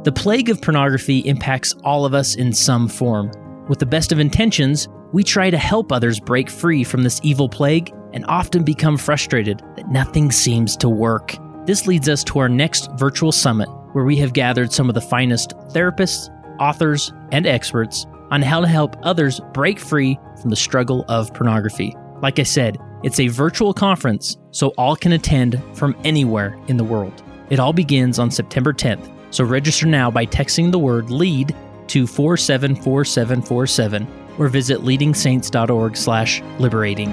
The plague of pornography impacts all of us in some form. With the best of intentions, we try to help others break free from this evil plague and often become frustrated that nothing seems to work. This leads us to our next virtual summit, where we have gathered some of the finest therapists, authors, and experts on how to help others break free from the struggle of pornography. Like I said, it's a virtual conference, so all can attend from anywhere in the world. It all begins on September 10th, so register now by texting the word LEAD to 474747 or visit leadingsaints.org/liberating.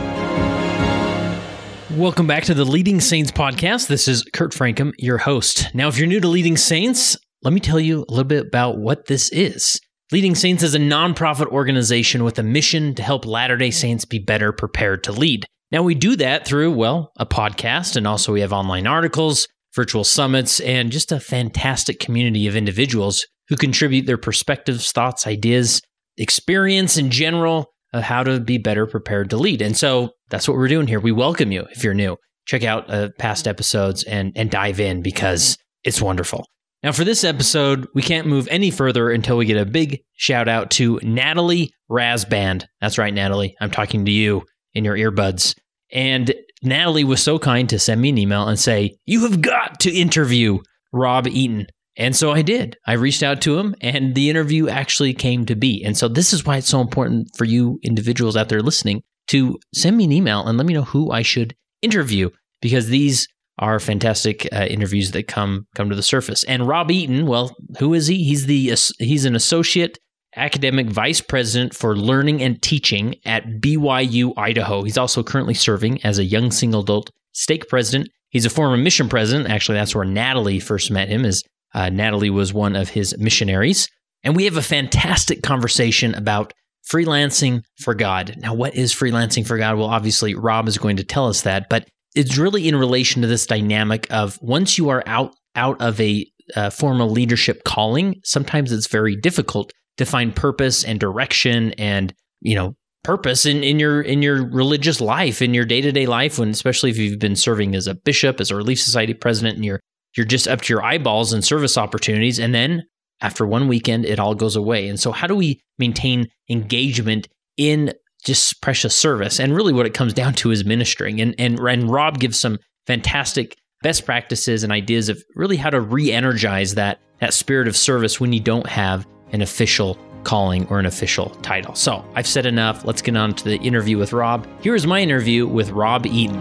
Welcome back to the Leading Saints podcast. This is Kurt Francom, your host. Now, if you're new to Leading Saints, let me tell you a little bit about what this is. Leading Saints is a nonprofit organization with a mission to help Latter-day Saints be better prepared to lead. Now, we do that through, a podcast, and also we have online articles, virtual summits, and just a fantastic community of individuals who contribute their perspectives, thoughts, ideas, experience in general of how to be better prepared to lead. And so that's what we're doing here. We welcome you if you're new. Check out past episodes and dive in because it's wonderful. Now, for this episode, we can't move any further until we get a big shout out to Natalie Rasband. That's right, Natalie. I'm talking to you in your earbuds. And Natalie was so kind to send me an email and say, you have got to interview Rob Eaton. And so I did. I reached out to him and the interview actually came to be. And so this is why it's so important for you individuals out there listening to send me an email and let me know who I should interview, because these are fantastic interviews that come to the surface. And Rob Eaton, well, who is he? He's an associate academic vice president for learning and teaching at BYU Idaho. He's also currently serving as a young single adult stake president. He's a former mission president. Actually, that's where Natalie first met him. Natalie was one of his missionaries. And we have a fantastic conversation about freelancing for God. Now, what is freelancing for God? Well, obviously, Rob is going to tell us that, but it's really in relation to this dynamic of once you are out of a formal leadership calling, sometimes it's very difficult to find purpose and direction and, purpose in your religious life, in your day-to-day life, when especially if you've been serving as a bishop, as a Relief Society president, and you're just up to your eyeballs in service opportunities, and then after one weekend, it all goes away. And so how do we maintain engagement in just precious service? And really what it comes down to is ministering. And Rob gives some fantastic best practices and ideas of really how to re-energize that spirit of service when you don't have an official calling or an official title. So I've said enough. Let's get on to the interview with Rob. Here is my interview with Rob Eaton.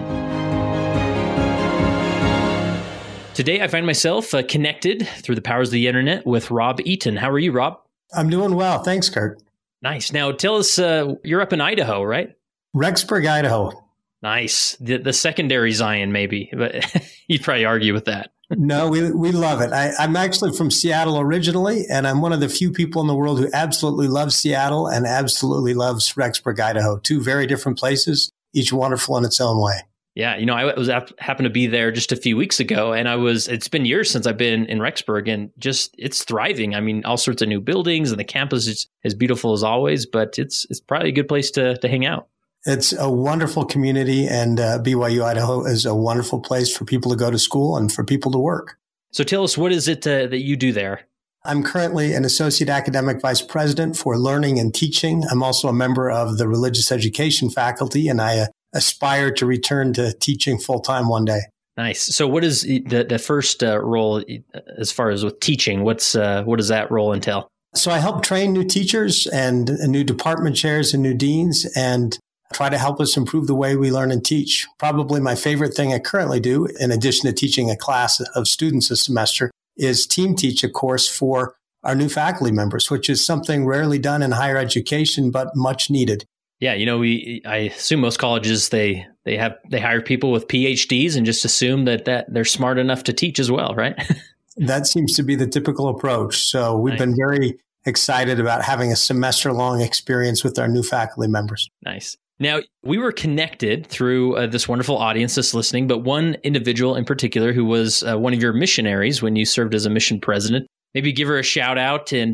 Today, I find myself connected through the powers of the internet with Rob Eaton. How are you, Rob? I'm doing well. Thanks, Kurt. Nice. Now, tell us, you're up in Idaho, right? Rexburg, Idaho. Nice. The secondary Zion, maybe, but you'd probably argue with that. No, we love it. I'm actually from Seattle originally, and I'm one of the few people in the world who absolutely loves Seattle and absolutely loves Rexburg, Idaho. Two very different places, each wonderful in its own way. Yeah, I happened to be there just a few weeks ago, and it's been years since I've been in Rexburg, and just it's thriving. I mean, all sorts of new buildings, and the campus is as beautiful as always. But it's probably a good place to hang out. It's a wonderful community, and BYU Idaho is a wonderful place for people to go to school and for people to work. So tell us, what is it that you do there? I'm currently an associate academic vice president for learning and teaching. I'm also a member of the religious education faculty, and I aspire to return to teaching full-time one day. Nice. So what is the first role as far as with teaching? What does that role entail? So I help train new teachers and new department chairs and new deans and try to help us improve the way we learn and teach. Probably my favorite thing I currently do, in addition to teaching a class of students a semester, is team teach a course for our new faculty members, which is something rarely done in higher education, but much needed. Yeah, I assume most colleges they hire people with PhDs and just assume that they're smart enough to teach as well, right? That seems to be the typical approach. So we've been very excited about having a semester-long experience with our new faculty members. Nice. Now, we were connected through this wonderful audience that's listening, but one individual in particular who was one of your missionaries when you served as a mission president. Maybe give her a shout out and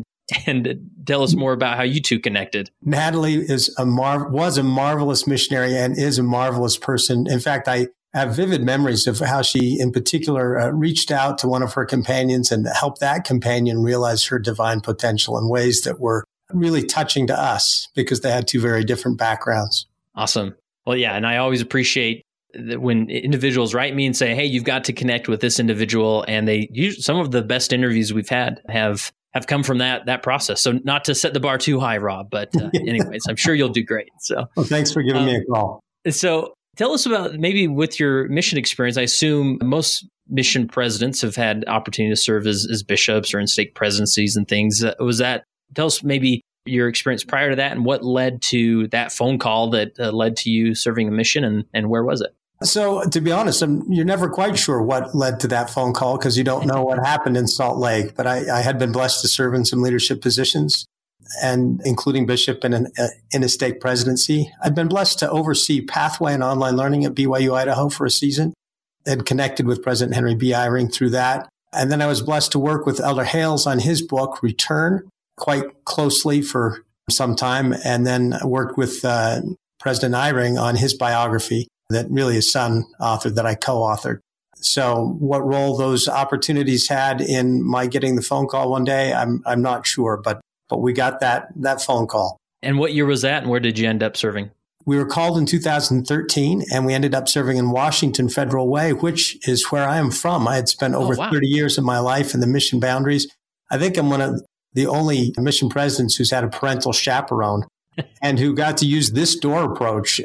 tell us more about how you two connected. Natalie was a marvelous missionary and is a marvelous person. In fact, I I have vivid memories of how she, in particular, reached out to one of her companions and helped that companion realize her divine potential in ways that were really touching to us because they had two very different backgrounds. Awesome. Well, yeah. And I always appreciate that when individuals write me and say, hey, you've got to connect with this individual. And they use some of the best interviews we've had have come from that process. So not to set the bar too high, Rob, but anyways, I'm sure you'll do great. So, well, thanks for giving me a call. So tell us about maybe with your mission experience. I assume most mission presidents have had opportunity to serve as bishops or in stake presidencies and things. Tell us maybe your experience prior to that and what led to that phone call that led to you serving a mission and where was it? So to be honest, you're never quite sure what led to that phone call because you don't know what happened in Salt Lake. But I had been blessed to serve in some leadership positions, and including bishop in a stake presidency. I'd been blessed to oversee pathway and online learning at BYU Idaho for a season. Had connected with President Henry B. Eyring through that. And then I was blessed to work with Elder Hales on his book, Return, quite closely for some time. And then I worked with President Eyring on his biography that really his son authored that I co-authored. So what role those opportunities had in my getting the phone call one day, I'm not sure, but we got that phone call. And what year was that and where did you end up serving? We were called in 2013 and we ended up serving in Washington Federal Way, which is where I am from. I had spent over 30 years of my life in the mission boundaries. I think I'm one of the only mission presidents who's had a parental chaperone and who got to use this door approach.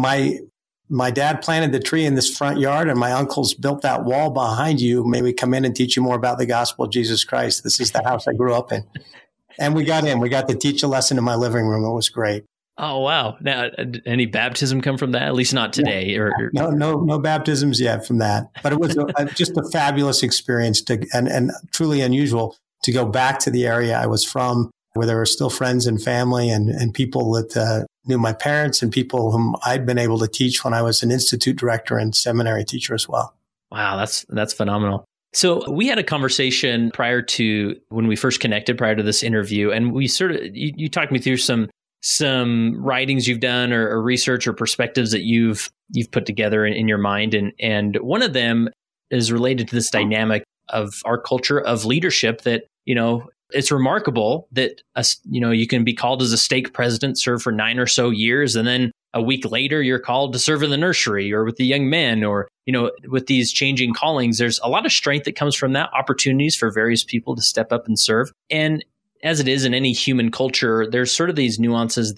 My dad planted the tree in this front yard and my uncles built that wall behind you. May we come in and teach you more about the gospel of Jesus Christ. This is the house I grew up in. And we got in. We got to teach a lesson in my living room. It was great. Oh, wow. Now, any baptism come from that? At least not today. No baptisms yet from that. But it was just a fabulous experience and truly unusual to go back to the area I was from, where there were still friends and family and people that knew my parents and people whom I'd been able to teach when I was an institute director and seminary teacher as well. Wow, that's phenomenal. So we had a conversation prior to when we first connected, prior to this interview, and we you talked me through some writings you've done or research or perspectives that you've put together in your mind, and one of them is related to this dynamic of our culture of leadership that it's remarkable that you can be called as a stake president, serve for 9 or so years, and then a week later you're called to serve in the nursery or with the young men or with these changing callings. There's a lot of strength that comes from that, opportunities for various people to step up and serve. And as it is in any human culture, there's sort of these nuanced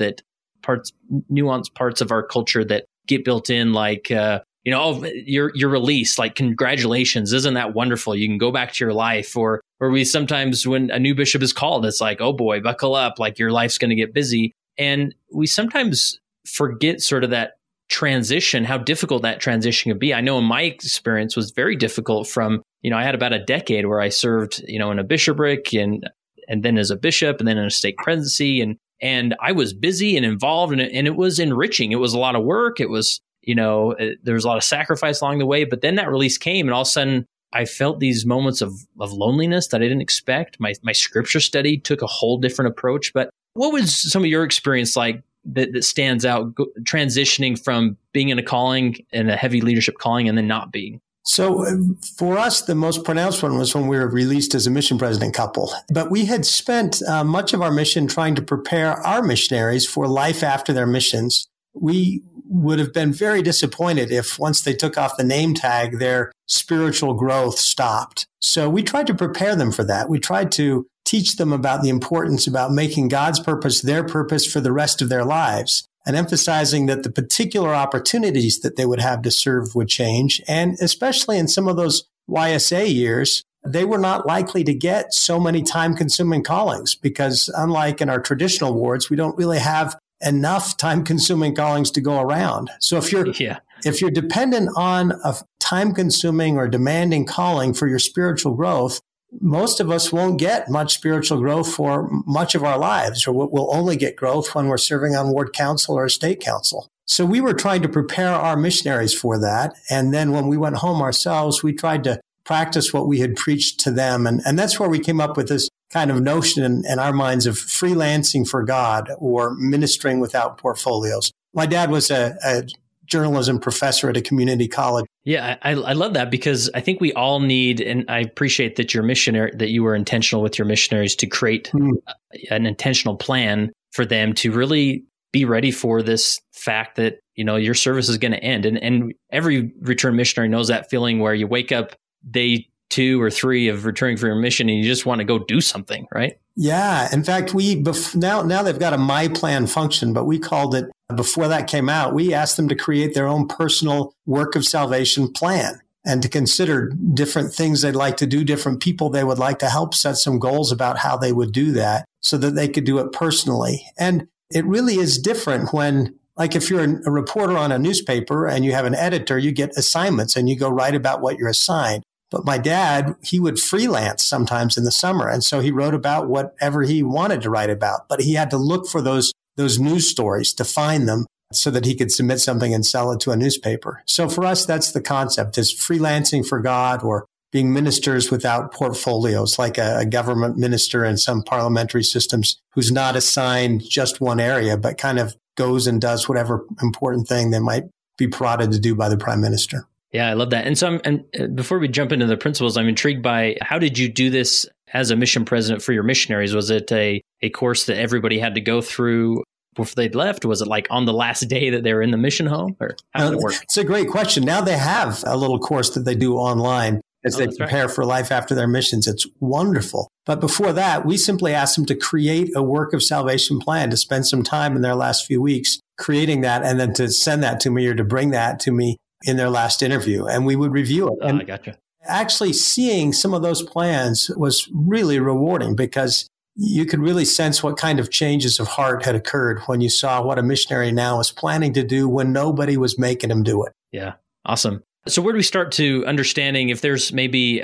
parts of our culture that get built in, like you're released, like congratulations, isn't that wonderful? You can go back to your life. Or we sometimes, when a new bishop is called, it's like, oh boy, buckle up, like your life's going to get busy. And we sometimes forget sort of that transition, how difficult that transition can be. I know in my experience was very difficult from, I had about a decade where I served, in a bishopric and then as a bishop and then in a stake presidency. And I was busy and involved and it was enriching. It was a lot of work. It was, there was a lot of sacrifice along the way, but then that release came and all of a sudden I felt these moments of loneliness that I didn't expect. My scripture study took a whole different approach. But what was some of your experience like that stands out, transitioning from being in a calling and a heavy leadership calling and then not being? So for us, the most pronounced one was when we were released as a mission president couple. But we had spent much of our mission trying to prepare our missionaries for life after their missions. We would have been very disappointed if once they took off the name tag, their spiritual growth stopped. So we tried to prepare them for that. We tried to teach them about the importance about making God's purpose their purpose for the rest of their lives, and emphasizing that the particular opportunities that they would have to serve would change. And especially in some of those YSA years, they were not likely to get so many time-consuming callings because unlike in our traditional wards, we don't really have enough time-consuming callings to go around. So if you're dependent on a time-consuming or demanding calling for your spiritual growth, most of us won't get much spiritual growth for much of our lives, or we'll only get growth when we're serving on ward council or state council. So we were trying to prepare our missionaries for that. And then when we went home ourselves, we tried to practice what we had preached to them. And that's where we came up with this kind of notion in our minds of freelancing for God or ministering without portfolios. My dad was a journalism professor at a community college. Yeah, I love that because I think we all need, and I appreciate that you were intentional with your missionaries to create an intentional plan for them to really be ready for this fact that, your service is going to end. And every return missionary knows that feeling where you wake up day 2 or 3 of returning for your mission and you just want to go do something, right? Yeah. In fact, now they've got a My Plan function, but we called it, before that came out, we asked them to create their own personal work of salvation plan and to consider different things they'd like to do, different people they would like to help, set some goals about how they would do that so that they could do it personally. And it really is different when, like if you're a reporter on a newspaper and you have an editor, you get assignments and you go write about what you're assigned. But my dad, he would freelance sometimes in the summer. And so he wrote about whatever he wanted to write about. But he had to look for those news stories to find them so that he could submit something and sell it to a newspaper. So for us, that's the concept, is freelancing for God or being ministers without portfolios, like a government minister in some parliamentary systems who's not assigned just one area, but kind of goes and does whatever important thing they might be prodded to do by the prime minister. Yeah, I love that. And so, before we jump into the principles, I'm intrigued by how did you do this as a mission president for your missionaries? Was it a course that everybody had to go through before they'd left? Was it like on the last day that they were in the mission home? Or how did it work? It's a great question. Now they have a little course that they do online as they prepare for life after their missions. It's wonderful. But before that, we simply asked them to create a work of salvation plan, to spend some time in their last few weeks creating that, and then to send that to me or to bring that to me in their last interview. And we would review it. I gotcha. Actually seeing some of those plans was really rewarding because you could really sense what kind of changes of heart had occurred when you saw what a missionary now is planning to do when nobody was making him do it. Yeah. Awesome. So where do we start to understanding if there's maybe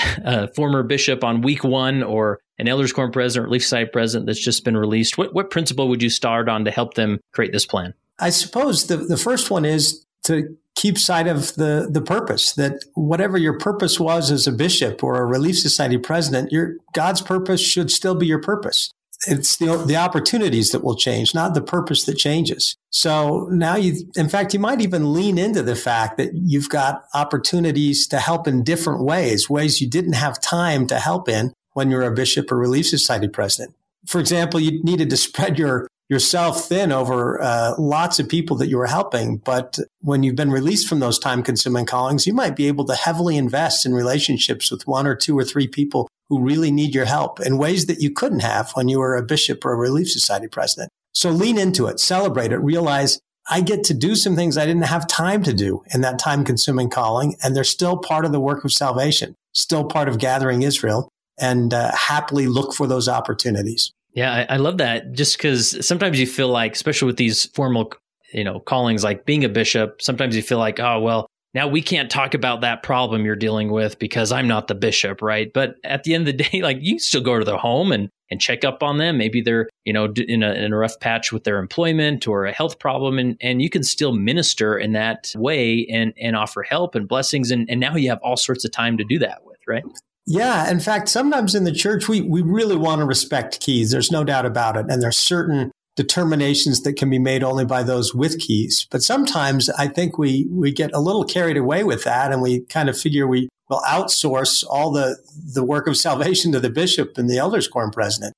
a former bishop on week 1 or an Elders Quorum president or Relief Society president that's just been released? What principle would you start on to help them create this plan? I suppose the first one is to keep sight of the purpose, that whatever your purpose was as a bishop or a Relief Society president, God's purpose should still be your purpose. It's the opportunities that will change, not the purpose that changes. So now you might even lean into the fact that you've got opportunities to help in different ways you didn't have time to help in when you're a bishop or Relief Society president. For example, you needed to spread yourself thin over lots of people that you were helping. But when you've been released from those time-consuming callings, you might be able to heavily invest in relationships with 1 or 2 or 3 people who really need your help in ways that you couldn't have when you were a bishop or a Relief Society president. So lean into it, celebrate it, realize I get to do some things I didn't have time to do in that time-consuming calling, and they're still part of the work of salvation, still part of gathering Israel, and happily look for those opportunities. Yeah, I love that, just because sometimes you feel like, especially with these formal, callings like being a bishop, sometimes you feel like, oh, well, now we can't talk about that problem you're dealing with because I'm not the bishop, right? But at the end of the day, like you still go to their home and check up on them. Maybe they're, in a rough patch with their employment or a health problem, and you can still minister in that way and offer help and blessings. And now you have all sorts of time to do that with, right? Yeah. In fact, sometimes in the church, we really want to respect keys. There's no doubt about it. And there's certain determinations that can be made only by those with keys. But sometimes I think we get a little carried away with that, and we kind of figure we will outsource all the work of salvation to the bishop and the Elders Quorum president.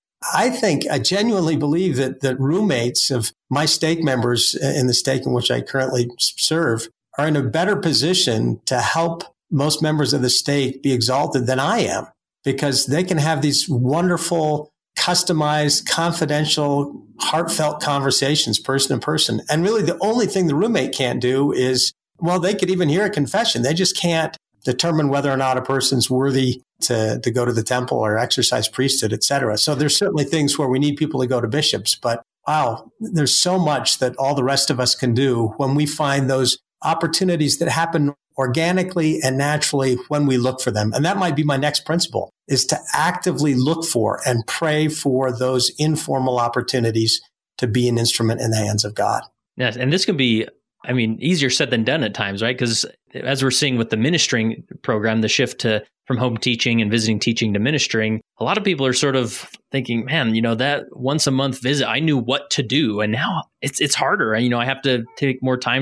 I genuinely believe that roommates of my stake members in the stake in which I currently serve are in a better position to help most members of the stake be exalted than I am, because they can have these wonderful, customized, confidential, heartfelt conversations person to person. And really the only thing the roommate can't do is, well, they could even hear a confession. They just can't determine whether or not a person's worthy to go to the temple or exercise priesthood, et cetera. So there's certainly things where we need people to go to bishops, but wow, there's so much that all the rest of us can do when we find those opportunities that happen organically and naturally when we look for them. And that might be my next principle, is to actively look for and pray for those informal opportunities to be an instrument in the hands of God. Yes. And this can be, easier said than done at times, right? Because as we're seeing with the ministering program, the shift from home teaching and visiting teaching to ministering, a lot of people are sort of thinking, man, that once a month visit, I knew what to do. And now it's harder. I have to take more time to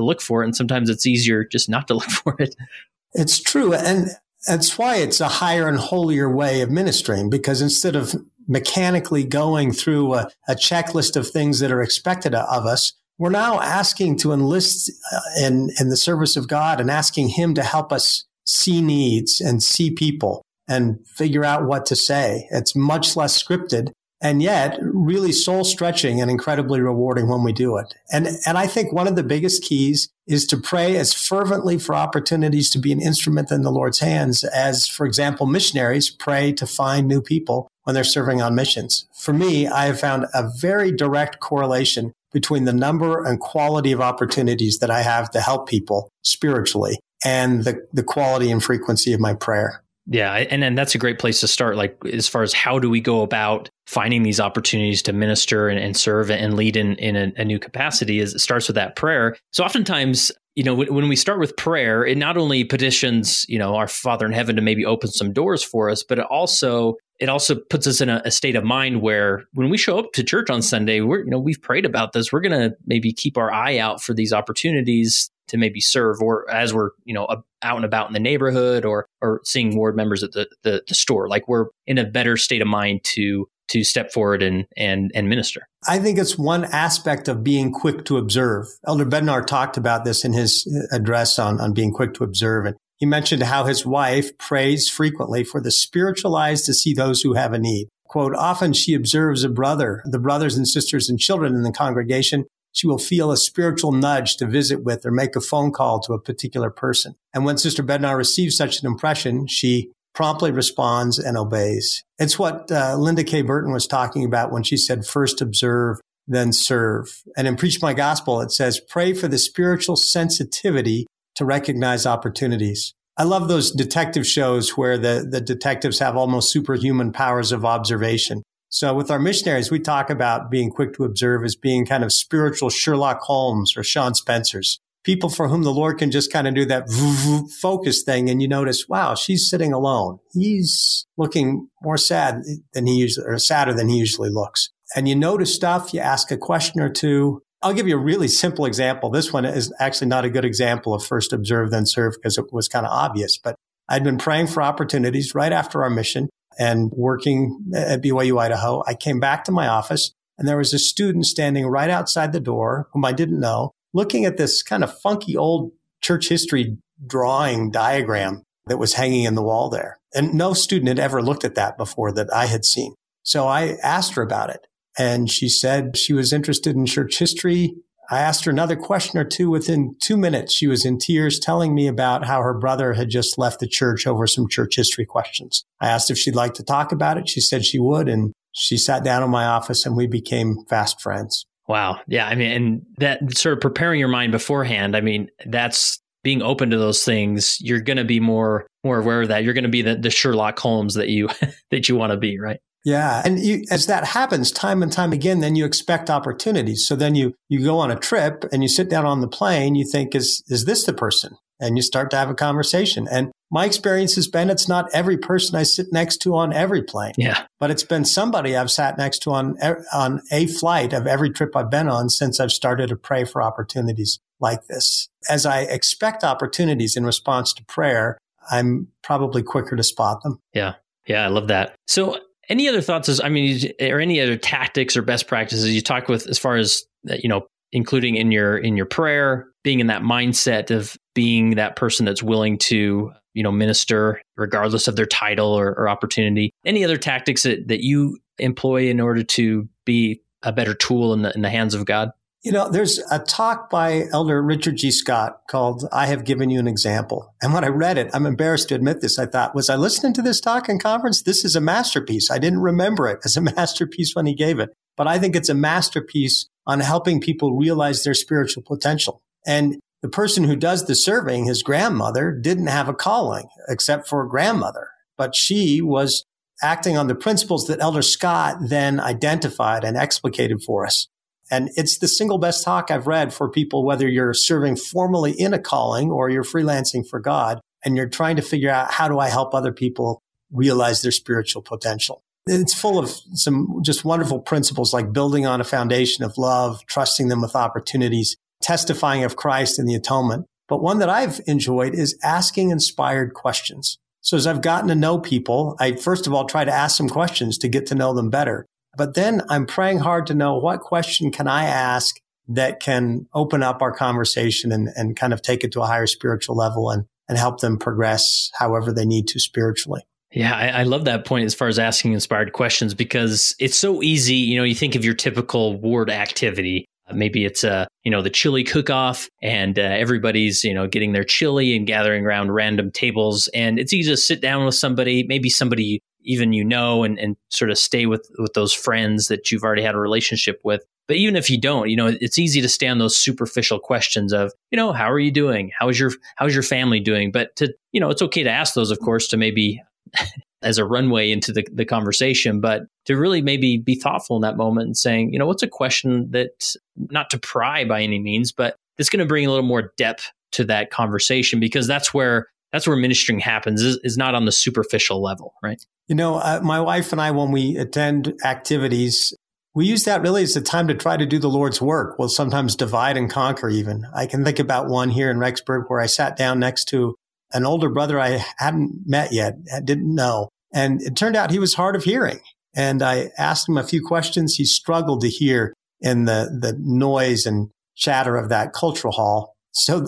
look for it. And sometimes it's easier just not to look for it. It's true. And that's why it's a higher and holier way of ministering, because instead of mechanically going through a checklist of things that are expected of us, we're now asking to enlist in the service of God and asking Him to help us see needs and see people and figure out what to say. It's much less scripted and yet really soul stretching and incredibly rewarding when we do it. And I think one of the biggest keys is to pray as fervently for opportunities to be an instrument in the Lord's hands as, for example, missionaries pray to find new people when they're serving on missions. For me, I have found a very direct correlation between the number and quality of opportunities that I have to help people spiritually and the quality and frequency of my prayer. Yeah. And that's a great place to start. Like, as far as how do we go about finding these opportunities to minister and serve and lead in a new capacity, is it starts with that prayer. So oftentimes, when we start with prayer, it not only petitions, our Father in heaven to maybe open some doors for us, but it also puts us in a state of mind where when we show up to church on Sunday, we've prayed about this. We're going to maybe keep our eye out for these opportunities to maybe serve, or as we're, out and about in the neighborhood or seeing ward members at the store, like we're in a better state of mind to step forward and minister. I think it's one aspect of being quick to observe. Elder Bednar talked about this in his address on being quick to observe. And he mentioned how his wife prays frequently for the spiritual eyes to see those who have a need. Quote, often she observes the brothers and sisters and children in the congregation. She will feel a spiritual nudge to visit with or make a phone call to a particular person. And when Sister Bednar receives such an impression, she promptly responds and obeys. It's what Linda K. Burton was talking about when she said, first observe, then serve. And in Preach My Gospel, it says, pray for the spiritual sensitivity to recognize opportunities. I love those detective shows where the detectives have almost superhuman powers of observation. So with our missionaries, we talk about being quick to observe as being kind of spiritual Sherlock Holmes or Sean Spencer's. People for whom the Lord can just kind of do that focus thing. And you notice, wow, she's sitting alone. He's looking more sad than sadder than he usually looks. And you notice stuff, you ask a question or two. I'll give you a really simple example. This one is actually not a good example of first observe, then serve, because it was kind of obvious. But I'd been praying for opportunities right after our mission and working at BYU Idaho. I came back to my office and there was a student standing right outside the door whom I didn't know, looking at this kind of funky old church history drawing diagram that was hanging in the wall there. And no student had ever looked at that before that I had seen. So I asked her about it. And she said she was interested in church history. I asked her another question or two. Within 2 minutes, she was in tears telling me about how her brother had just left the church over some church history questions. I asked if she'd like to talk about it. She said she would. And she sat down in my office and we became fast friends. Wow. Yeah. I mean, and that sort of preparing your mind beforehand, I mean, that's being open to those things. You're going to be more aware of that. You're going to be the Sherlock Holmes that you want to be, right? Yeah. And as that happens time and time again, then you expect opportunities. So then you go on a trip and you sit down on the plane, you think, is this the person? And you start to have a conversation. And my experience has been, it's not every person I sit next to on every plane. Yeah. But it's been somebody I've sat next to on a flight of every trip I've been on since I've started to pray for opportunities like this. As I expect opportunities in response to prayer, I'm probably quicker to spot them. Yeah. Yeah. I love that. So any other thoughts, or any other tactics or best practices you talk with as far as, including in your prayer, being in that mindset of being that person that's willing to, minister regardless of their title or opportunity? Any other tactics that you employ in order to be a better tool in the hands of God? There's a talk by Elder Richard G. Scott called I Have Given You an Example. And when I read it, I'm embarrassed to admit this. I thought, was I listening to this talk in conference? This is a masterpiece. I didn't remember it as a masterpiece when he gave it. But I think it's a masterpiece on helping people realize their spiritual potential. And the person who does the serving, his grandmother, didn't have a calling except for grandmother. But she was acting on the principles that Elder Scott then identified and explicated for us. And it's the single best talk I've read for people, whether you're serving formally in a calling or you're freelancing for God, and you're trying to figure out, how do I help other people realize their spiritual potential? It's full of some just wonderful principles like building on a foundation of love, trusting them with opportunities, testifying of Christ and the atonement. But one that I've enjoyed is asking inspired questions. So as I've gotten to know people, I first of all try to ask some questions to get to know them better. But then I'm praying hard to know what question can I ask that can open up our conversation and kind of take it to a higher spiritual level and help them progress however they need to spiritually. Yeah, I love that point as far as asking inspired questions, because it's so easy. You think of your typical ward activity. Maybe it's the chili cook-off, and everybody's getting their chili and gathering around random tables, and it's easy to sit down with somebody, maybe somebody even and sort of stay with those friends that you've already had a relationship with. But even if you don't, it's easy to stay on those superficial questions of how are you doing? How's your family doing? But it's okay to ask those, of course, to maybe as a runway into the conversation, but to really maybe be thoughtful in that moment and saying, what's a question that, not to pry by any means, but it's going to bring a little more depth to that conversation, because that's where ministering happens, is not on the superficial level, right? My wife and I, when we attend activities, we use that really as a time to try to do the Lord's work. We'll sometimes divide and conquer even. I can think about one here in Rexburg where I sat down next to an older brother I hadn't met yet, I didn't know. And it turned out he was hard of hearing. And I asked him a few questions. He struggled to hear in the noise and chatter of that cultural hall. So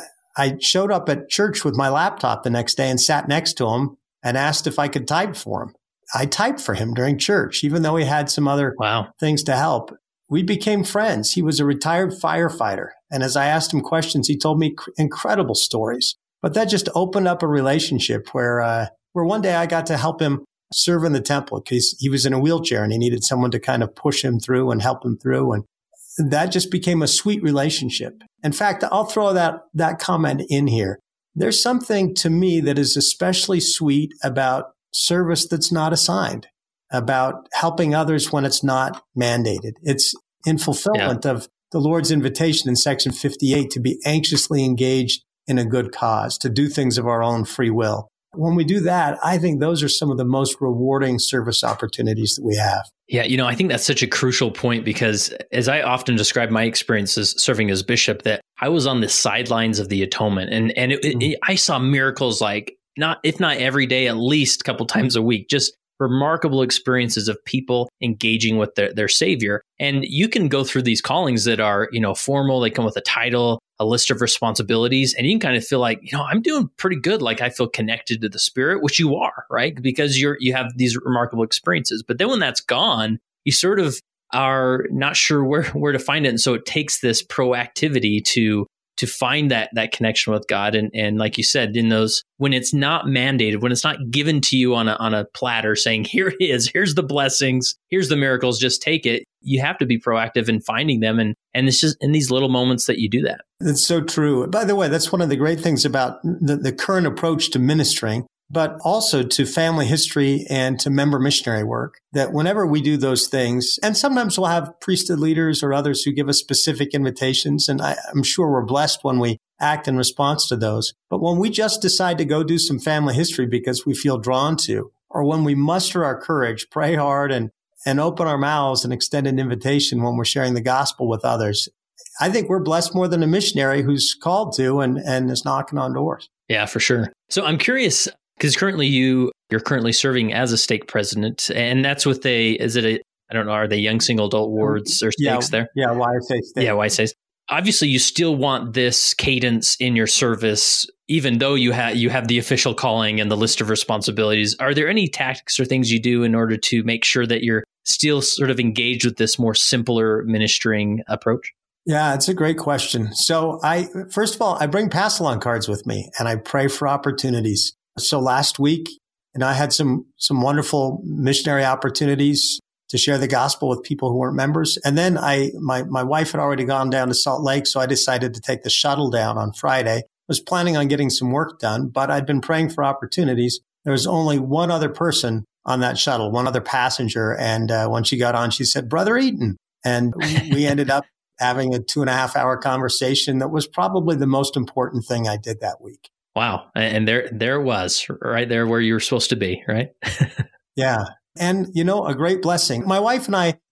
I showed up at church with my laptop the next day and sat next to him and asked if I could type for him. I typed for him during church, even though he had some other things to help. We became friends. He was a retired firefighter. And as I asked him questions, he told me incredible stories. But that just opened up a relationship where one day I got to help him serve in the temple because he was in a wheelchair and he needed someone to kind of push him through and help him through. And that just became a sweet relationship. In fact, I'll throw that comment in here. There's something to me that is especially sweet about service that's not assigned, about helping others when it's not mandated. It's in fulfillment of the Lord's invitation in section 58 to be anxiously engaged in a good cause, to do things of our own free will. When we do that, I think those are some of the most rewarding service opportunities that we have. Yeah, I think that's such a crucial point, because as I often describe my experiences serving as bishop, that I was on the sidelines of the atonement, and I saw miracles like if not every day, at least a couple times a week, just remarkable experiences of people engaging with their Savior. And you can go through these callings that are, formal. They come with a title, a list of responsibilities, and you can kind of feel like, I'm doing pretty good. Like I feel connected to the Spirit, which you are, right? Because you have these remarkable experiences. But then when that's gone, you sort of are not sure where to find it. And so it takes this proactivity to find that connection with God. And like you said, in those, when it's not mandated, when it's not given to you on a platter saying, here it is, here's the blessings, here's the miracles, just take it. You have to be proactive in finding them. And it's just in these little moments that you do that. That's so true. By the way, that's one of the great things about the current approach to ministering, but also to family history and to member missionary work, that whenever we do those things, and sometimes we'll have priesthood leaders or others who give us specific invitations, and I'm sure we're blessed when we act in response to those. But when we just decide to go do some family history because we feel drawn to, or when we muster our courage, pray hard, and open our mouths and extend an invitation when we're sharing the gospel with others, I think we're blessed more than a missionary who's called to and is knocking on doors. Yeah, for sure. So I'm curious, because currently you're currently serving as a stake president, and that's with I don't know, are they young single adult wards or stakes there? Yeah, YSA stakes. Yeah, YSAs. Obviously, you still want this cadence in your service, even though you have the official calling and the list of responsibilities. Are there any tactics or things you do in order to make sure that you're still sort of engaged with this more simpler ministering approach? Yeah, it's a great question. So first of all, I bring pass-along cards with me and I pray for opportunities. So last week, I had some wonderful missionary opportunities to share the gospel with people who weren't members. And then my wife had already gone down to Salt Lake, so I decided to take the shuttle down on Friday. I was planning on getting some work done, but I'd been praying for opportunities. There was only one other person on that shuttle, one other passenger. And when she got on, she said, "Brother Eaton." And we ended up having a 2.5-hour conversation that was probably the most important thing I did that week. Wow. And there it was, right there where you were supposed to be, right? Yeah. And, a great blessing. My wife and I,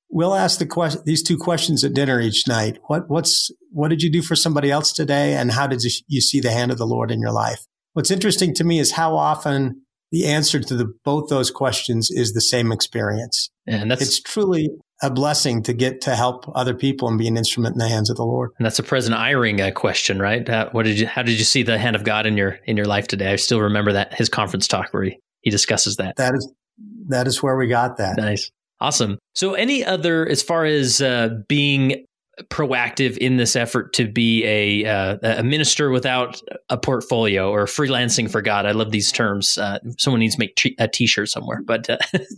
we'll ask these two questions at dinner each night. What did you do for somebody else today? And how did you see the hand of the Lord in your life? What's interesting to me is how often the answer to both those questions is the same experience. And it's truly a blessing to get to help other people and be an instrument in the hands of the Lord. And that's a President Eyring question, right? How did you see the hand of God in your life today? I still remember that his conference talk where he discusses that. That is where we got that. Nice. Awesome. So any other, as far as being proactive in this effort to be a minister without a portfolio or freelancing for God? I love these terms. Someone needs to make a t-shirt somewhere. But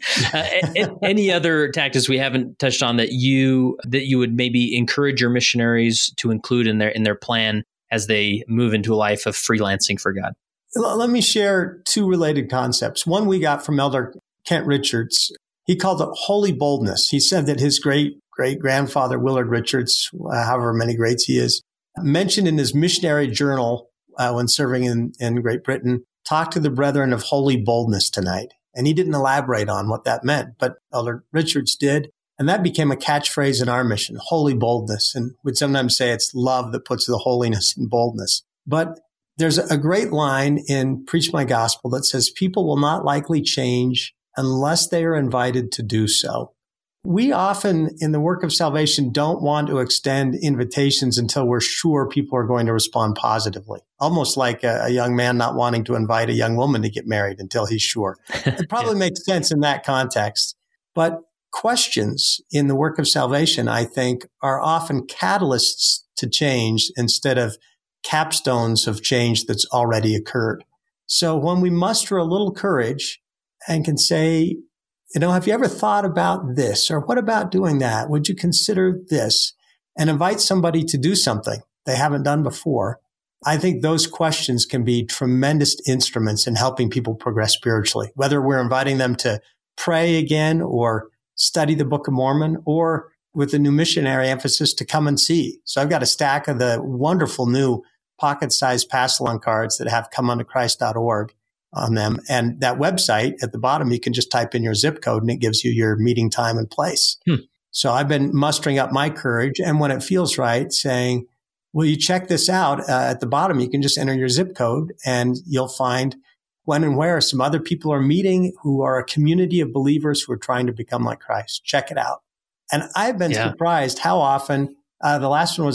any other tactics we haven't touched on that you would maybe encourage your missionaries to include in their plan as they move into a life of freelancing for God? Let me share two related concepts. One we got from Elder Kent Richards. He called it holy boldness. He said that his great-grandfather, Willard Richards, however many greats he is, mentioned in his missionary journal when serving in Great Britain, talk to the brethren of holy boldness tonight. And he didn't elaborate on what that meant, but Elder Richards did. And that became a catchphrase in our mission, holy boldness. And we'd sometimes say it's love that puts the holiness in boldness. But there's a great line in Preach My Gospel that says, people will not likely change unless they are invited to do so. We often, in the work of salvation, don't want to extend invitations until we're sure people are going to respond positively. Almost like a young man not wanting to invite a young woman to get married until he's sure. It probably makes sense in that context. But questions in the work of salvation, I think, are often catalysts to change instead of capstones of change that's already occurred. So when we muster a little courage and can say, have you ever thought about this? Or what about doing that? Would you consider this? And invite somebody to do something they haven't done before. I think those questions can be tremendous instruments in helping people progress spiritually, whether we're inviting them to pray again or study the Book of Mormon, or with a new missionary emphasis to come and see. So I've got a stack of the wonderful new pocket-sized pass-along cards that have comeuntoChrist.org on them. And that website at the bottom, you can just type in your zip code and it gives you your meeting time and place. So I've been mustering up my courage. And when it feels right, saying, will you check this out? At the bottom, you can just enter your zip code and you'll find when and where some other people are meeting who are a community of believers who are trying to become like Christ. Check it out. And I've been surprised how often, the last one was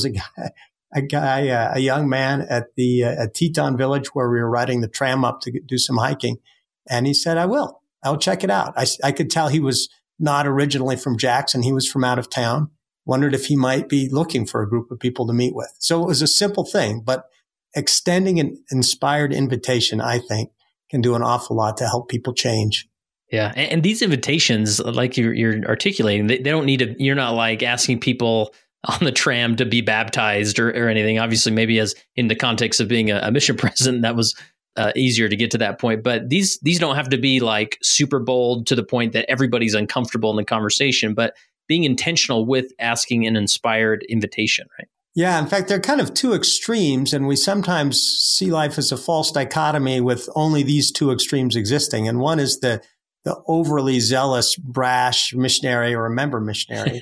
a young man at the Teton Village where we were riding the tram up to do some hiking. And he said, I'll check it out. I could tell he was not originally from Jackson. He was from out of town. Wondered if he might be looking for a group of people to meet with. So it was a simple thing, but extending an inspired invitation, I think, can do an awful lot to help people change. Yeah. And these invitations, like you're articulating, they don't need to, you're not like asking people on the tram to be baptized or anything. Obviously, maybe as in the context of being a mission president, that was easier to get to that point. But these don't have to be like super bold to the point that everybody's uncomfortable in the conversation, but being intentional with asking an inspired invitation, right? Yeah. In fact, they're kind of two extremes, and we sometimes see life as a false dichotomy with only these two extremes existing. And one is the overly zealous, brash missionary or a member missionary.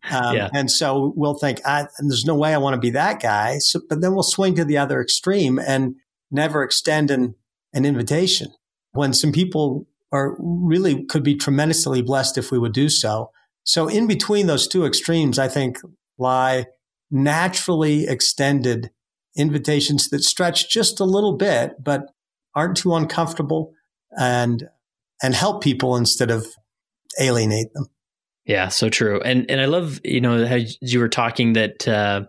And so we'll think, there's no way I want to be that guy. So, but then we'll swing to the other extreme and never extend an invitation when some people could be tremendously blessed if we would do so. So in between those two extremes, I think lie naturally extended invitations that stretch just a little bit, but aren't too uncomfortable and help people instead of alienate them. Yeah, so true. And I love, how you were talking that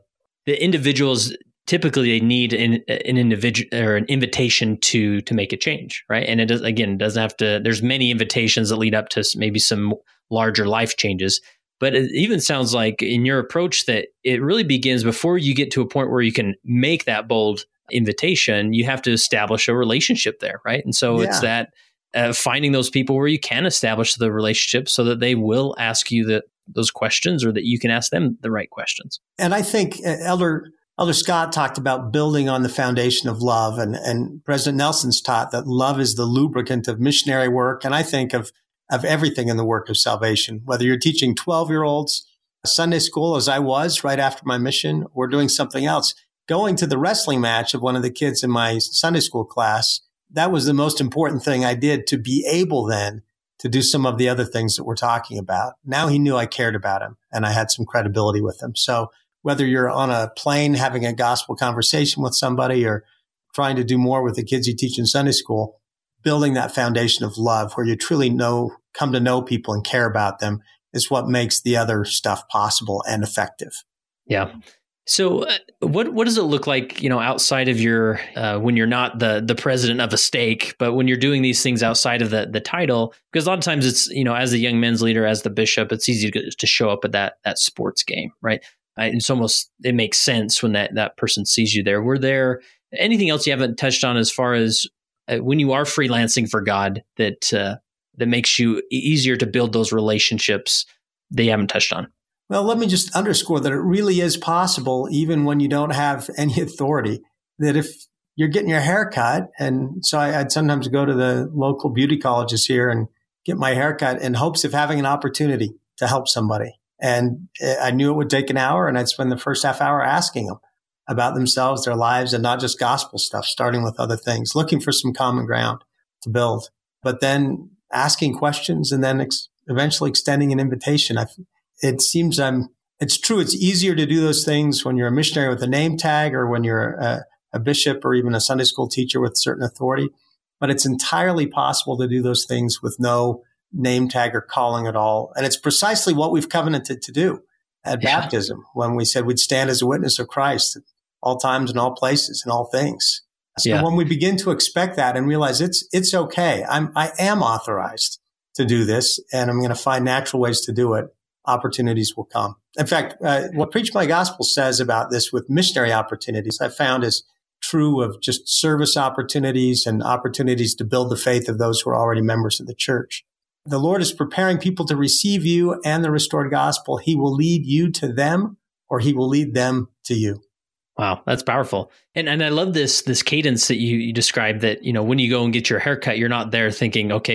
the individuals typically they need an individual or an invitation to make a change, right? And it doesn't have to. There's many invitations that lead up to maybe some larger life changes. But it even sounds like in your approach that it really begins before you get to a point where you can make that bold invitation. You have to establish a relationship there, right? And so it's that finding those people where you can establish the relationship so that they will ask you those questions or that you can ask them the right questions. And I think Elder Scott talked about building on the foundation of love, and President Nelson's taught that love is the lubricant of missionary work. And I think of of everything in the work of salvation, whether you're teaching 12-year-olds Sunday school, as I was right after my mission, or doing something else. Going to the wrestling match of one of the kids in my Sunday school class, that was the most important thing I did to be able then to do some of the other things that we're talking about. Now he knew I cared about him and I had some credibility with him. So whether you're on a plane having a gospel conversation with somebody or trying to do more with the kids you teach in Sunday school, building that foundation of love where you truly come to know people and care about them is what makes the other stuff possible and effective. Yeah. So what does it look like, outside of your, when you're not the president of a stake, but when you're doing these things outside of the title? Because a lot of times it's, as a young men's leader, as the bishop, it's easy to show up at that sports game, right? It makes sense when that person sees you there. Were there anything else you haven't touched on as far as when you are freelancing for God that makes you easier to build those relationships that you haven't touched on? Well, let me just underscore that it really is possible, even when you don't have any authority, that if you're getting your hair cut, and so I'd sometimes go to the local beauty colleges here and get my hair cut in hopes of having an opportunity to help somebody. And I knew it would take an hour, and I'd spend the first half hour asking them about themselves, their lives, and not just gospel stuff, starting with other things, looking for some common ground to build, but then asking questions and then eventually extending an invitation. It seems it's true. It's easier to do those things when you're a missionary with a name tag or when you're a bishop or even a Sunday school teacher with certain authority. But it's entirely possible to do those things with no name tag or calling at all. And it's precisely what we've covenanted to do at baptism when we said we'd stand as a witness of Christ at all times and all places and all things. So when we begin to expect that and realize it's okay, I am authorized to do this and I'm going to find natural ways to do it, opportunities will come. In fact, what Preach My Gospel says about this with missionary opportunities, I found is true of just service opportunities and opportunities to build the faith of those who are already members of the church. The Lord is preparing people to receive you and the restored gospel. He will lead you to them or he will lead them to you. Wow, that's powerful. And I love this cadence that you described that, when you go and get your haircut, you're not there thinking, okay,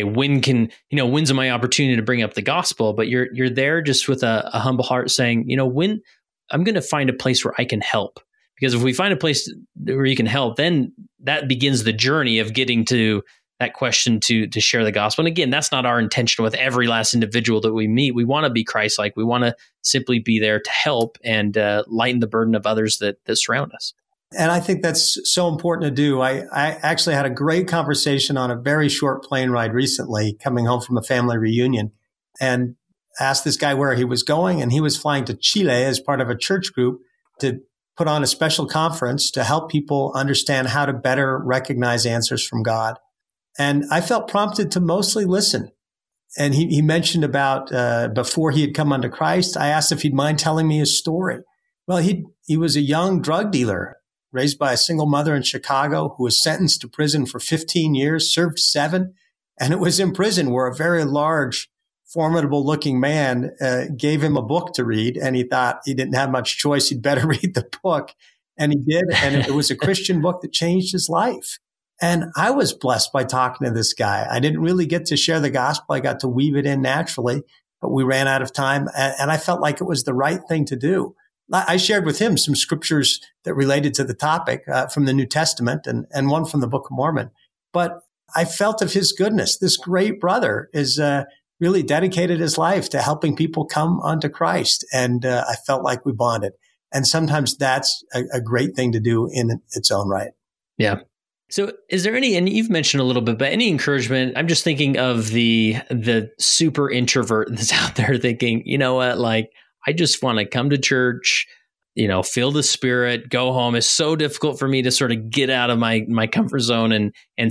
when's my opportunity to bring up the gospel? But you're there just with a humble heart saying, when I'm going to find a place where I can help. Because if we find a place where you can help, then that begins the journey of getting to that question to share the gospel. And again, that's not our intention with every last individual that we meet. We want to be Christ-like. We want to simply be there to help and lighten the burden of others that surround us. And I think that's so important to do. I actually had a great conversation on a very short plane ride recently, coming home from a family reunion, and asked this guy where he was going. And he was flying to Chile as part of a church group to put on a special conference to help people understand how to better recognize answers from God. And I felt prompted to mostly listen. And he mentioned about before he had come unto Christ, I asked if he'd mind telling me his story. Well, he was a young drug dealer raised by a single mother in Chicago who was sentenced to prison for 15 years, served 7. And it was in prison where a very large, formidable looking man gave him a book to read. And he thought he didn't have much choice. He'd better read the book. And he did. And it was a Christian book that changed his life. And I was blessed by talking to this guy. I didn't really get to share the gospel. I got to weave it in naturally, but we ran out of time. And I felt like it was the right thing to do. I shared with him some scriptures that related to the topic from the New Testament and one from the Book of Mormon. But I felt of his goodness. This great brother is really dedicated his life to helping people come unto Christ. And I felt like we bonded. And sometimes that's a great thing to do in its own right. Yeah. So is there any, and you've mentioned a little bit, but any encouragement? I'm just thinking of the super introvert that's out there thinking, you know what, like, I just want to come to church, feel the Spirit, go home. It's so difficult for me to sort of get out of my comfort zone and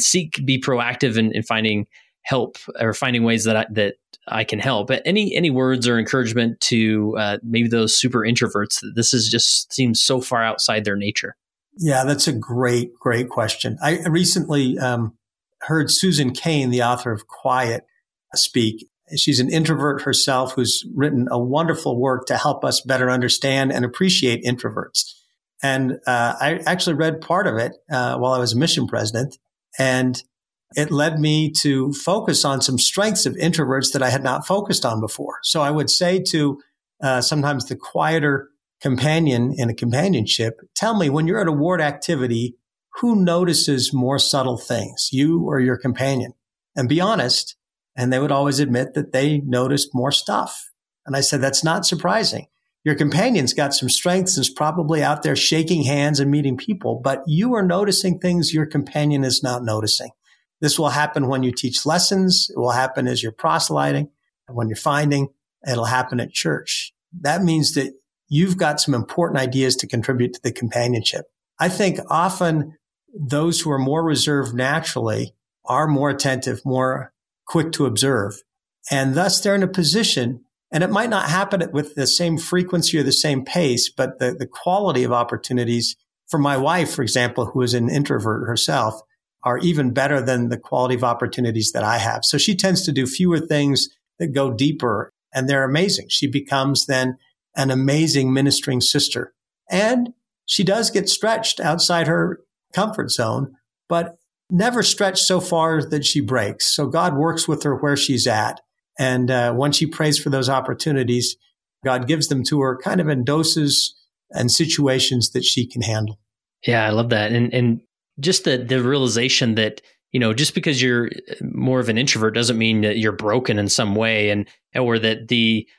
be proactive in finding help or finding ways that I can help. But any words or encouragement to maybe those super introverts that this is just seems so far outside their nature? Yeah, that's a great question. I recently heard Susan Cain, the author of Quiet, speak. She's an introvert herself who's written a wonderful work to help us better understand and appreciate introverts. And I actually read part of it while I was a mission president. And it led me to focus on some strengths of introverts that I had not focused on before. So I would say to sometimes the quieter companion in a companionship, tell me when you're at a ward activity, who notices more subtle things, you or your companion? And be honest. And they would always admit that they noticed more stuff. And I said, that's not surprising. Your companion's got some strengths and is probably out there shaking hands and meeting people, but you are noticing things your companion is not noticing. This will happen when you teach lessons. It will happen as you're proselyting, when you're finding. It'll happen at church. That means that you've got some important ideas to contribute to the companionship. I think often those who are more reserved naturally are more attentive, more quick to observe. And thus they're in a position, and it might not happen with the same frequency or the same pace, but the quality of opportunities for my wife, for example, who is an introvert herself, are even better than the quality of opportunities that I have. So she tends to do fewer things that go deeper, and they're amazing. She becomes then an amazing ministering sister. And she does get stretched outside her comfort zone, but never stretched so far that she breaks. So God works with her where she's at. And when she prays for those opportunities, God gives them to her kind of in doses and situations that she can handle. Yeah, I love that. And just the realization that, just because you're more of an introvert doesn't mean that you're broken in some way, or that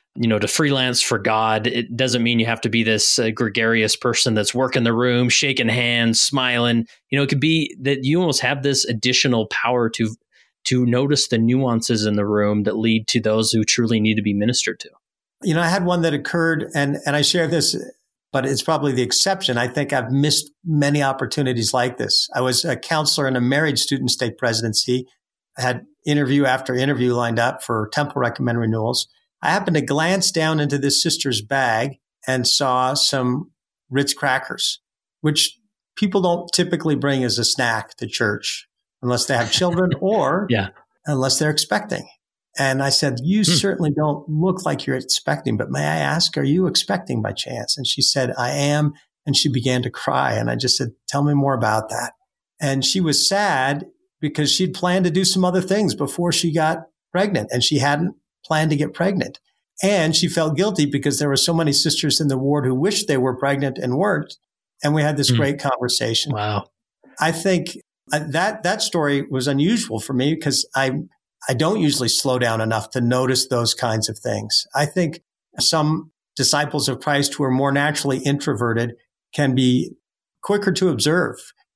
to freelance for God, it doesn't mean you have to be this gregarious person that's working the room, shaking hands, smiling. It could be that you almost have this additional power to notice the nuances in the room that lead to those who truly need to be ministered to. I had one that occurred, and I share this, but it's probably the exception. I think I've missed many opportunities like this. I was a counselor in a married student stake presidency. I had interview after interview lined up for temple recommend renewals. I happened to glance down into this sister's bag and saw some Ritz crackers, which people don't typically bring as a snack to church unless they have children or unless they're expecting. And I said, you certainly don't look like you're expecting, but may I ask, are you expecting by chance? And she said, I am. And she began to cry. And I just said, tell me more about that. And she was sad because she'd planned to do some other things before she got pregnant, and she hadn't planned to get pregnant. And she felt guilty because there were so many sisters in the ward who wished they were pregnant and weren't. And we had this great conversation. Wow. I think that story was unusual for me because I don't usually slow down enough to notice those kinds of things. I think some disciples of Christ who are more naturally introverted can be quicker to observe,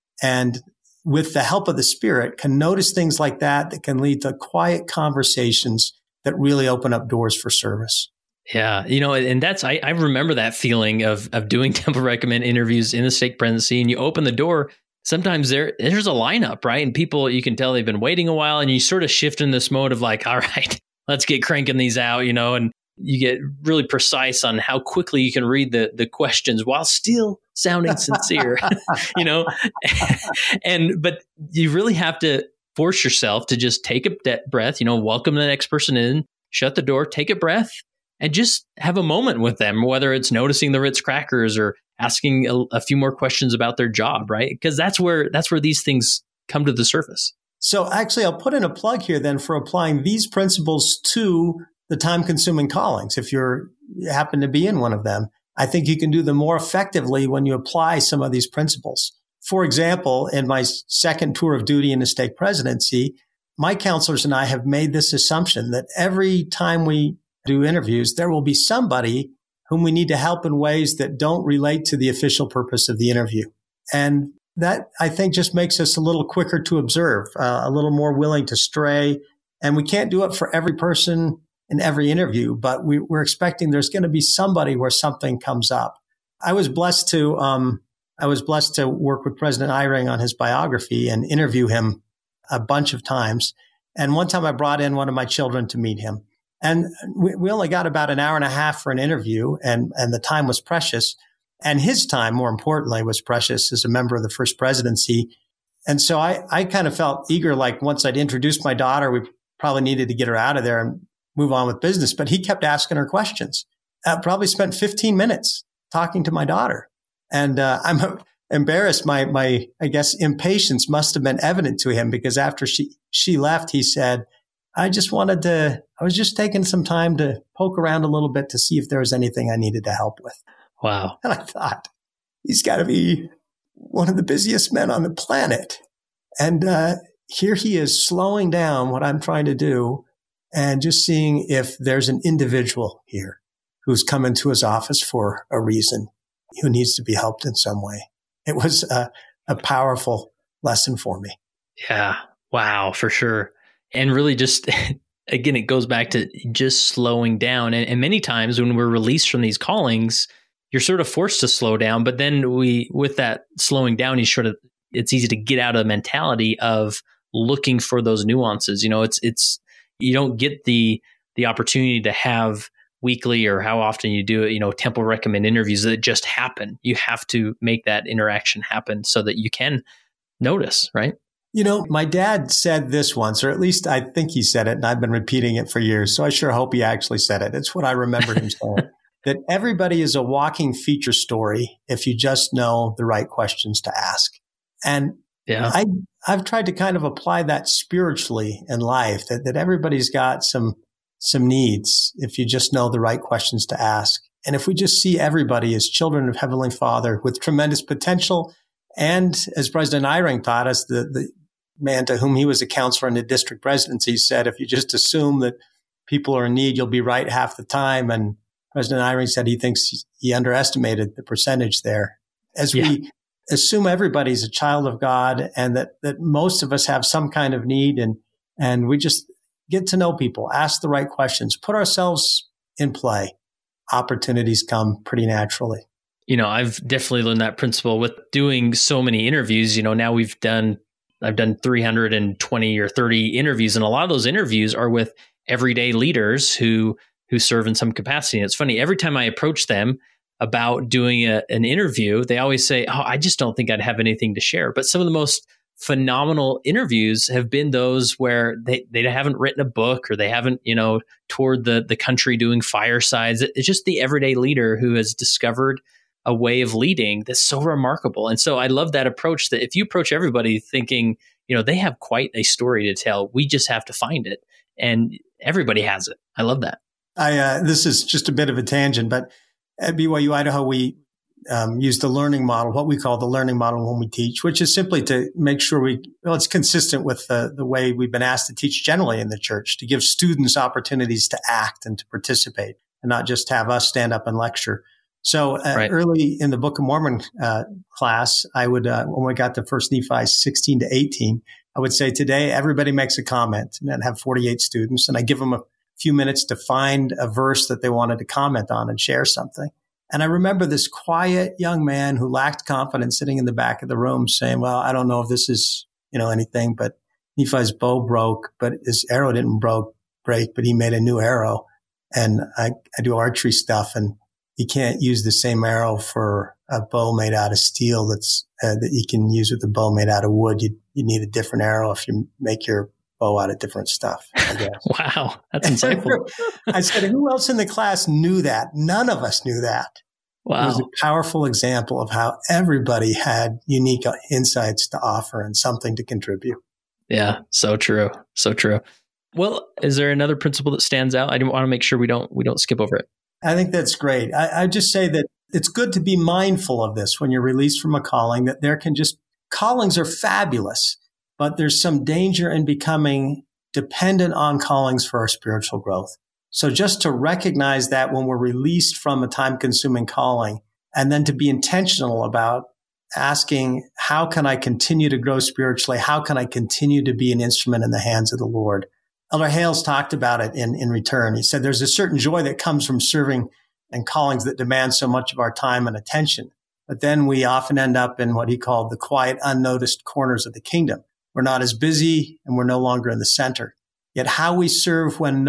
and with the help of the Spirit can notice things like that can lead to quiet conversations that really open up doors for service. Yeah. And that's, I remember that feeling of doing temple recommend interviews in the stake presidency, and you open the door. Sometimes there's a lineup, right? And people, you can tell they've been waiting a while, and you sort of shift in this mode of like, all right, let's get cranking these out, and you get really precise on how quickly you can read the questions while still sounding sincere, but you really have to force yourself to just take a breath, welcome the next person in, shut the door, take a breath, and just have a moment with them, whether it's noticing the Ritz crackers or asking a few more questions about their job, right? Because that's where these things come to the surface. So actually, I'll put in a plug here then for applying these principles to the time-consuming callings. If you happen to be in one of them, I think you can do them more effectively when you apply some of these principles. For example, in my second tour of duty in the stake presidency, my counselors and I have made this assumption that every time we do interviews, there will be somebody whom we need to help in ways that don't relate to the official purpose of the interview. And that, I think, just makes us a little quicker to observe, a little more willing to stray. And we can't do it for every person in every interview, but we're expecting there's going to be somebody where something comes up. I was blessed to work with President Eyring on his biography and interview him a bunch of times. And one time I brought in one of my children to meet him. And we only got about an hour and a half for an interview, and the time was precious. And his time, more importantly, was precious as a member of the First Presidency. And so I kind of felt eager, like once I'd introduced my daughter, we probably needed to get her out of there and move on with business. But he kept asking her questions. I probably spent 15 minutes talking to my daughter. And embarrassed. My I guess impatience must have been evident to him, because after she left, he said, I was just taking some time to poke around a little bit to see if there was anything I needed to help with. Wow. And I thought, he's got to be one of the busiest men on the planet. And here he is slowing down what I'm trying to do and just seeing if there's an individual here who's come into his office for a reason, who needs to be helped in some way. It was a powerful lesson for me. Yeah. Wow, for sure. And really just, again, it goes back to just slowing down. And many times when we're released from these callings, you're sort of forced to slow down. But then with that slowing down, it's easy to get out of the mentality of looking for those nuances. It's you don't get the opportunity to have weekly, or how often you do it, temple recommend interviews that just happen. You have to make that interaction happen so that you can notice, right? My dad said this once, or at least I think he said it, and I've been repeating it for years. So I sure hope he actually said it. It's what I remember him saying, that everybody is a walking feature story if you just know the right questions to ask. And yeah, I've tried to kind of apply that spiritually in life, that everybody's got some needs if you just know the right questions to ask. And if we just see everybody as children of Heavenly Father with tremendous potential, and as President Eyring taught us, the man to whom he was a counselor in the district presidency said, if you just assume that people are in need, you'll be right half the time. And President Eyring said he thinks he underestimated the percentage there. As we assume everybody's a child of God, and that most of us have some kind of need, and we just get to know people, ask the right questions, put ourselves in play, opportunities come pretty naturally. I've definitely learned that principle with doing so many interviews. Now I've done 320 or 30 interviews, and a lot of those interviews are with everyday leaders who serve in some capacity. And it's funny, every time I approach them about doing an interview, they always say, "Oh, I just don't think I'd have anything to share." But some of the most phenomenal interviews have been those where they haven't written a book, or they haven't, toured the country doing firesides. It's just the everyday leader who has discovered a way of leading that's so remarkable. And so I love that approach, that if you approach everybody thinking, they have quite a story to tell, we just have to find it. And everybody has it. I love that. This is just a bit of a tangent, but at BYU Idaho, we use the learning model, what we call the learning model when we teach, which is simply to make sure it's consistent with the way we've been asked to teach generally in the church, to give students opportunities to act and to participate, and not just have us stand up and lecture. So early in the Book of Mormon class, I would, when we got to 1 Nephi 16 to 18, I would say, today everybody makes a comment, and then have 48 students, and I give them a few minutes to find a verse that they wanted to comment on and share something. And I remember this quiet young man who lacked confidence sitting in the back of the room saying, well, I don't know if this is, anything, but Nephi's bow broke, but his arrow didn't break, but he made a new arrow. And I do archery stuff, and you can't use the same arrow for a bow made out of steel that you can use with a bow made out of wood. You need a different arrow if you make your bow out of different stuff, I guess. Wow, that's insightful. I said, who else in the class knew that? None of us knew that. Wow. It was a powerful example of how everybody had unique insights to offer and something to contribute. Yeah, so true. So true. Well, is there another principle that stands out? I want to make sure we don't skip over it. I think that's great. I just say that it's good to be mindful of this when you're released from a calling, that callings are fabulous, but there's some danger in becoming dependent on callings for our spiritual growth. So just to recognize that when we're released from a time-consuming calling, and then to be intentional about asking, how can I continue to grow spiritually? How can I continue to be an instrument in the hands of the Lord? Elder Hales talked about it in return. He said there's a certain joy that comes from serving and callings that demand so much of our time and attention. But then we often end up in what he called the quiet, unnoticed corners of the kingdom. We're not as busy, and we're no longer in the center. Yet how we serve when we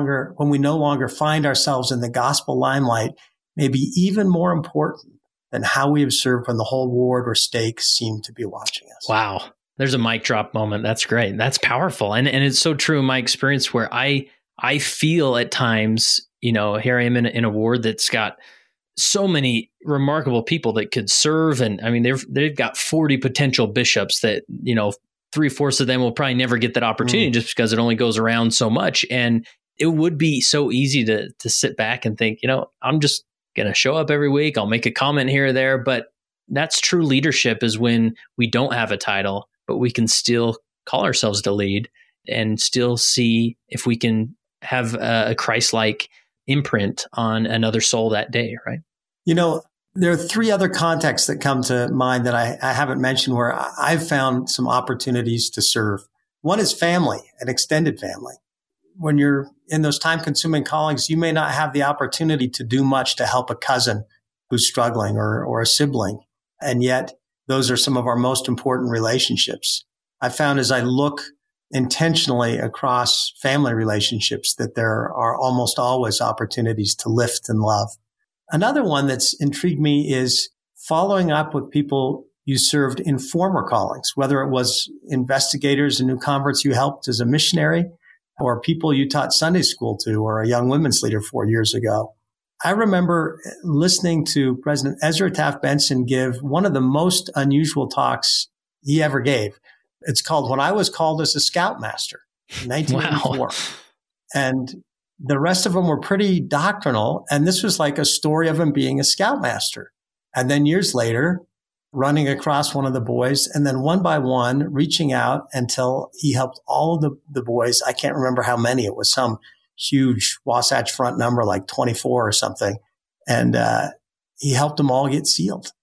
no longer find ourselves in the gospel limelight may be even more important than how we have served when the whole ward or stake seem to be watching us. Wow. There's a mic drop moment. That's great. That's powerful. And it's so true in my experience, where I feel at times, here I am in a ward that's got so many remarkable people that could serve. And I mean, they've got 40 potential bishops that, 3/4 of them will probably never get that opportunity just because it only goes around so much. And it would be so easy to sit back and think, I'm just going to show up every week. I'll make a comment here or there. But that's true leadership, is when we don't have a title, but we can still call ourselves to lead and still see if we can have a Christ-like imprint on another soul that day, right? There are three other contexts that come to mind that I haven't mentioned where I've found some opportunities to serve. One is family, an extended family. When you're in those time-consuming callings, you may not have the opportunity to do much to help a cousin who's struggling or a sibling. And yet, those are some of our most important relationships. I found as I look intentionally across family relationships that there are almost always opportunities to lift and love. Another one that's intrigued me is following up with people you served in former callings, whether it was investigators and new converts you helped as a missionary, or people you taught Sunday school to, or a young women's leader 4 years ago. I remember listening to President Ezra Taft Benson give one of the most unusual talks he ever gave. It's called "When I Was Called as a Scoutmaster" in 1984. Wow. And the rest of them were pretty doctrinal. And this was like a story of him being a scoutmaster. And then years later, running across one of the boys, and then one by one, reaching out until he helped all of the boys. I can't remember how many. It was some huge Wasatch Front number, like 24 or something. And he helped them all get sealed.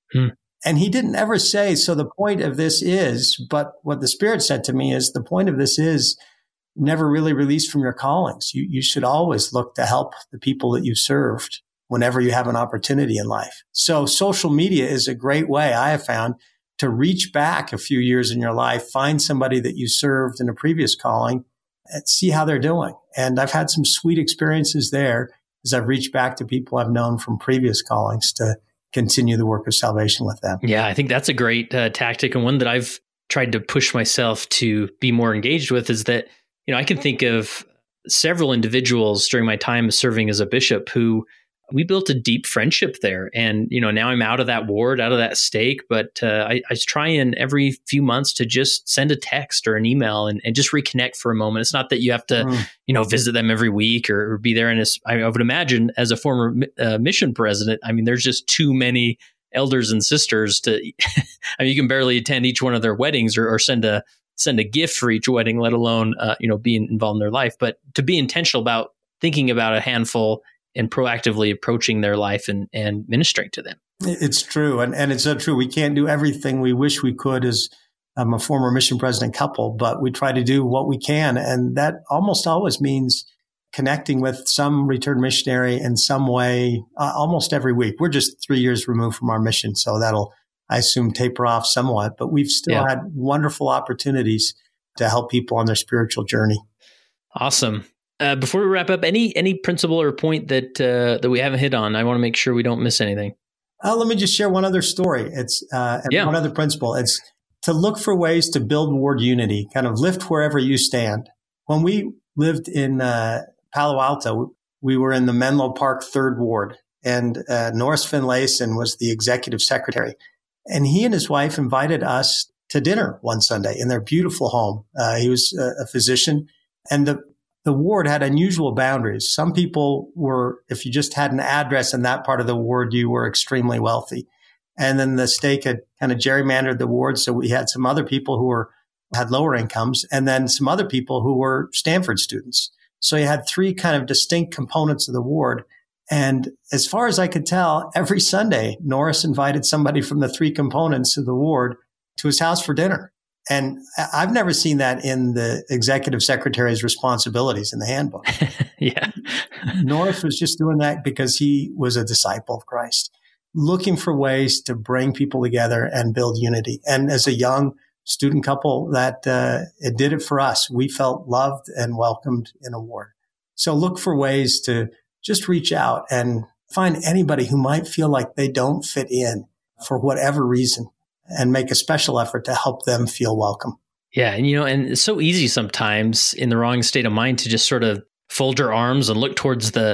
And he didn't ever say, so the point of this is, but what the Spirit said to me is, the point of this is never really released from your callings. You should always look to help the people that you served whenever you have an opportunity in life. So social media is a great way, I have found, to reach back a few years in your life, find somebody that you served in a previous calling, and see how they're doing. And I've had some sweet experiences there as I've reached back to people I've known from previous callings to continue the work of salvation with them. Yeah, I think that's a great tactic, and one that I've tried to push myself to be more engaged with is that, I can think of several individuals during my time serving as a bishop who we built a deep friendship there. And, now I'm out of that ward, out of that stake, but I try in every few months to just send a text or an email and just reconnect for a moment. It's not that you have to, visit them every week or be there. And I would imagine as a former mission president, there's just too many elders and sisters to, you can barely attend each one of their weddings or send a gift for each wedding, let alone, being involved in their life. But to be intentional about thinking about a handful and proactively approaching their life and ministering to them. It's true. And it's so true. We can't do everything we wish we could as a former mission president couple, but we try to do what we can. And that almost always means connecting with some returned missionary in some way, almost every week. We're just 3 years removed from our mission, so that'll, I assume, taper off somewhat, but we've still had wonderful opportunities to help people on their spiritual journey. Awesome. Before we wrap up, any principle or point that we haven't hit on? I want to make sure we don't miss anything. Let me just share one other story. It's one other principle. It's to look for ways to build ward unity, kind of lift wherever you stand. When we lived in Palo Alto, we were in the Menlo Park 3rd Ward, and Norris Finlayson was the executive secretary. And he and his wife invited us to dinner one Sunday in their beautiful home. He was a physician, and the ward had unusual boundaries. Some people were, if you just had an address in that part of the ward, you were extremely wealthy. And then the stake had kind of gerrymandered the ward. So we had some other people who had lower incomes, and then some other people who were Stanford students. So you had 3 kind of distinct components of the ward. And as far as I could tell, every Sunday, Norris invited somebody from the 3 components of the ward to his house for dinner. And I've never seen that in the executive secretary's responsibilities in the handbook. Yeah. Norris was just doing that because he was a disciple of Christ, looking for ways to bring people together and build unity. And as a young student couple, that it did it for us. We felt loved and welcomed in a ward. So look for ways to just reach out and find anybody who might feel like they don't fit in for whatever reason, and make a special effort to help them feel welcome. Yeah. And it's so easy sometimes in the wrong state of mind to just sort of fold your arms and look towards the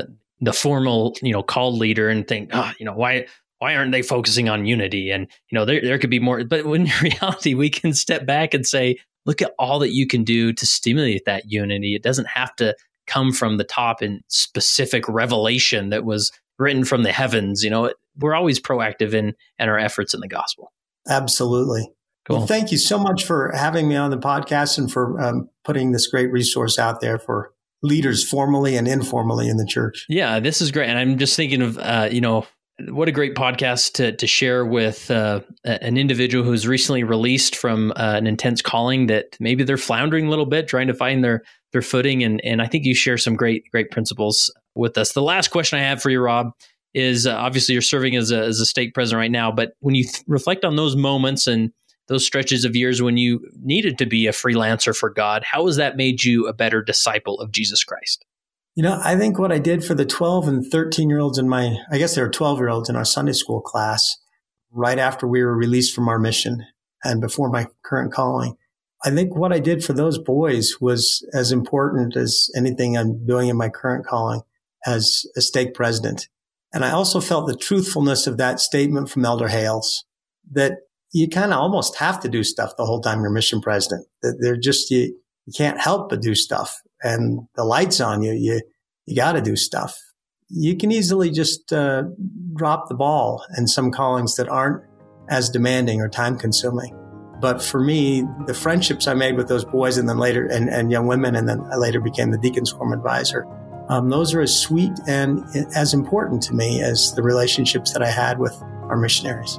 the formal, called leader and think, why aren't they focusing on unity? And, there could be more. But in reality, we can step back and say, look at all that you can do to stimulate that unity. It doesn't have to come from the top in specific revelation that was written from the heavens. We're always proactive in our efforts in the gospel. Absolutely. Cool. Well, thank you so much for having me on the podcast and for putting this great resource out there for leaders formally and informally in the church. Yeah, this is great. And I'm just thinking of, what a great podcast to share with an individual who's recently released from an intense calling that maybe they're floundering a little bit, trying to find their footing. And I think you share some great principles with us. The last question I have for you, Rob, is obviously you're serving as a stake president right now, but when you reflect on those moments and those stretches of years when you needed to be a freelancer for God, how has that made you a better disciple of Jesus Christ? I think what I did for the 12 and 13-year-olds I guess there were 12-year-olds in our Sunday school class, right after we were released from our mission and before my current calling, I think what I did for those boys was as important as anything I'm doing in my current calling as a stake president. And I also felt the truthfulness of that statement from Elder Hales, that you kind of almost have to do stuff the whole time you're mission president. They're just, you can't help but do stuff. And the light's on you. You got to do stuff. You can easily just drop the ball in some callings that aren't as demanding or time consuming. But for me, the friendships I made with those boys and then later and young women, and then I later became the Deacons Quorum advisor, those are as sweet and as important to me as the relationships that I had with our missionaries.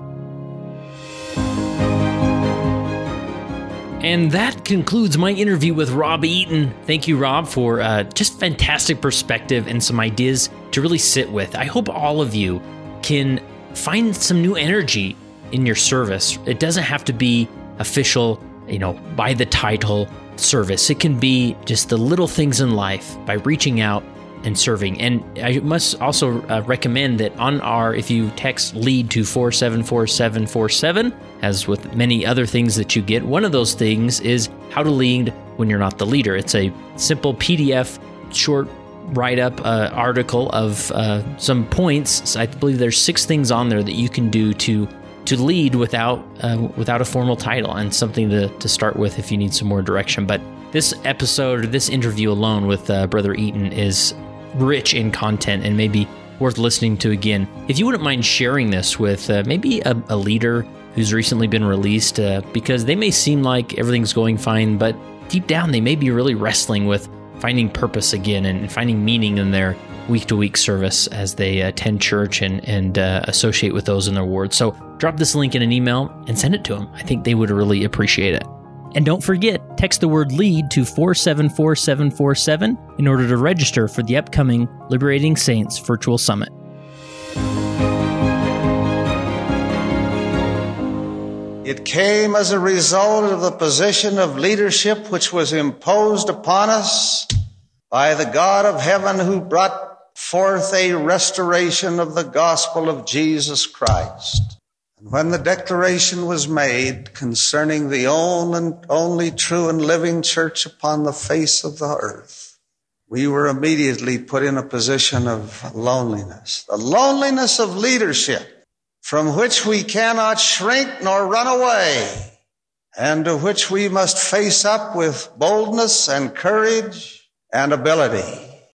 And that concludes my interview with Rob Eaton. Thank you, Rob, for just fantastic perspective and some ideas to really sit with. I hope all of you can find some new energy in your service. It doesn't have to be official, by the title service. It can be just the little things in life by reaching out and serving. And I must also recommend that if you text LEAD to 474747, as with many other things that you get, one of those things is how to lead when you're not the leader. It's a simple PDF, short write-up article of some points. I believe there's 6 things on there that you can do to lead without a formal title, and something to start with if you need some more direction. But this episode, or this interview alone with Brother Eaton is rich in content and maybe worth listening to again. If you wouldn't mind sharing this with maybe a leader who's recently been released, because they may seem like everything's going fine, but deep down they may be really wrestling with finding purpose again and finding meaning in their week-to-week service as they attend church and associate with those in their ward. So drop this link in an email and send it to them. I think they would really appreciate it. And don't forget, text the word LEAD to 474747 in order to register for the upcoming Liberating Saints Virtual Summit. It came as a result of the position of leadership which was imposed upon us by the God of heaven, who brought forth a restoration of the gospel of Jesus Christ. And when the declaration was made concerning the only true and living church upon the face of the earth, we were immediately put in a position of loneliness, the loneliness of leadership, from which we cannot shrink nor run away, and to which we must face up with boldness and courage and ability.